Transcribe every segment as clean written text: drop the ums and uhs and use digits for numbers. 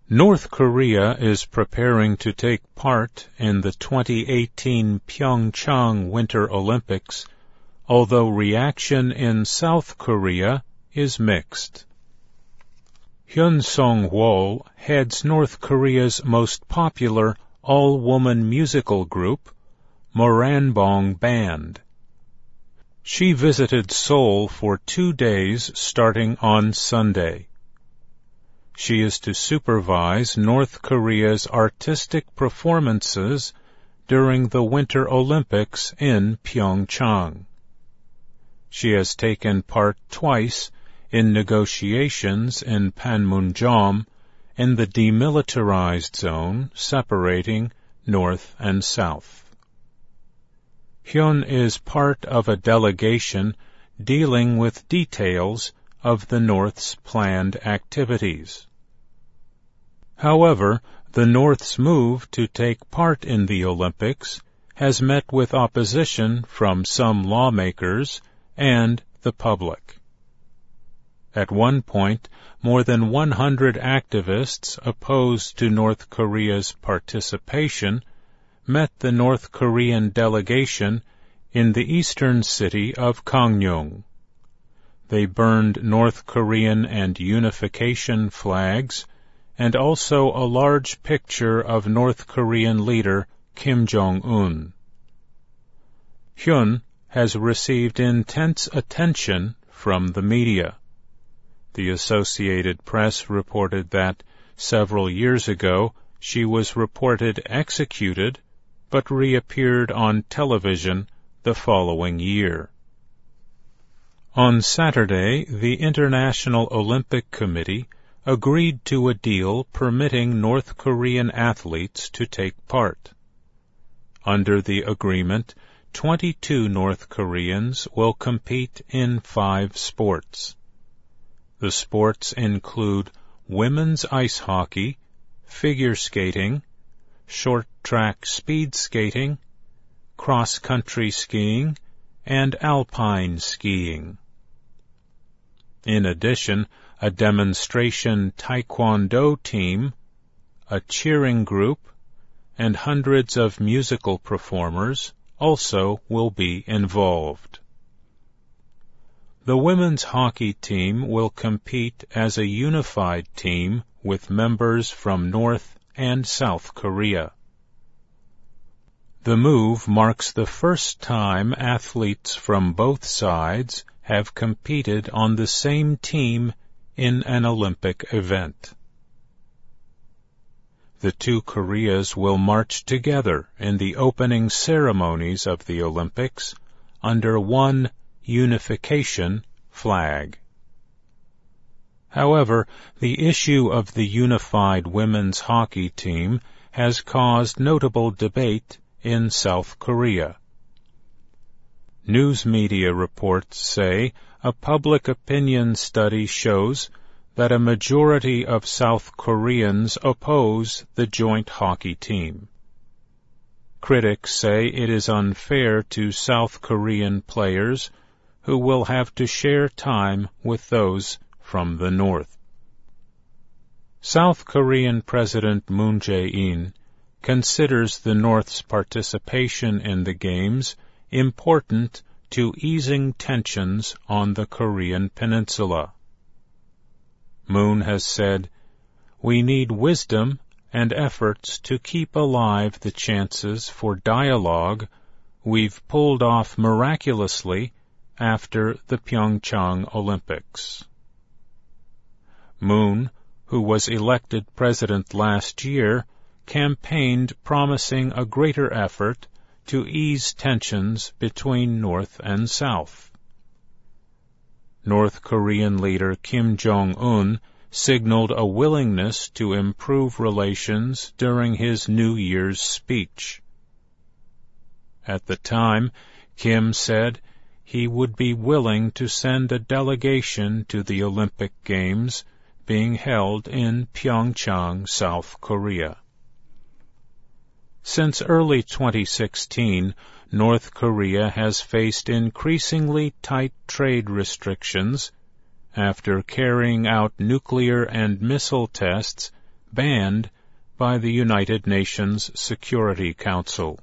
North Korea is preparing to take part in the 2018 Pyeongchang Winter Olympics, although reaction in South Korea is mixed. Hyun Sung-wol heads North Korea's most popular all-woman musical group, Moranbong Band. She visited Seoul for 2 days starting on Sunday. She is to supervise North Korea's artistic performances during the Winter Olympics in Pyeongchang. She has taken part twice in negotiations in Panmunjom in the demilitarized zone separating North and South. Hyun is part of a delegation dealing with details of the North's planned activities. However, the North's move to take part in the Olympics has met with opposition from some lawmakers and the public. At one point, more than 100 activists opposed to North Korea's participation met the North Korean delegation in the eastern city of Gangneung. They burned North Korean and unification flags and also a large picture of North Korean leader Kim Jong-un. Hyun has received intense attention from the media. The Associated Press reported that several years ago she was reported executed, but reappeared on television the following year. On Saturday, the International Olympic Committee agreed to a deal permitting North Korean athletes to take part. Under the agreement, 22 North Koreans will compete in 5 sports. The sports include women's ice hockey, figure skating, short track speed skating, cross-country skiing, and alpine skiing. In addition, a demonstration taekwondo team, a cheering group, and hundreds of musical performers also will be involved. The women's hockey team will compete as a unified team with members from North and South Korea. The move marks the first time athletes from both sides have competed on the same team in an Olympic event. The two Koreas will march together in the opening ceremonies of the Olympics under one unification flag. However, the issue of the unified women's hockey team has caused notable debate in South Korea. News media reports say a public opinion study shows that a majority of South Koreans oppose the joint hockey team. Critics say it is unfair to South Korean players who will have to share time with those from the North. South Korean President Moon Jae-in considers the North's participation in the Games important to easing tensions on the Korean peninsula. Moon has said, "We need wisdom and efforts to keep alive the chances for dialogue we've pulled off miraculously after the Pyeongchang Olympics." Moon, who was elected president last year, campaigned promising a greater effort to ease tensions between North and South. North Korean leader Kim Jong-un signaled a willingness to improve relations during his New Year's speech. At the time, Kim said he would be willing to send a delegation to the Olympic Games being held in Pyeongchang, South Korea. Since early 2016, North Korea has faced increasingly tight trade restrictions after carrying out nuclear and missile tests banned by the United Nations Security Council.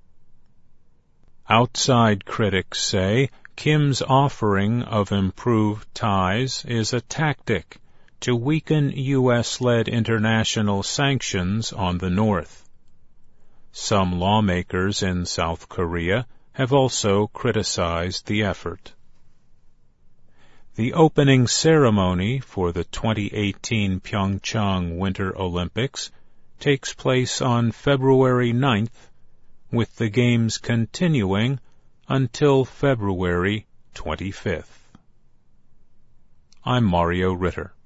Outside critics say Kim's offering of improved ties is a tactic to weaken U.S.-led international sanctions on the North. Some lawmakers in South Korea have also criticized the effort. The opening ceremony for the 2018 Pyeongchang Winter Olympics takes place on February 9th, with the Games continuing until February 25th. I'm Mario Ritter.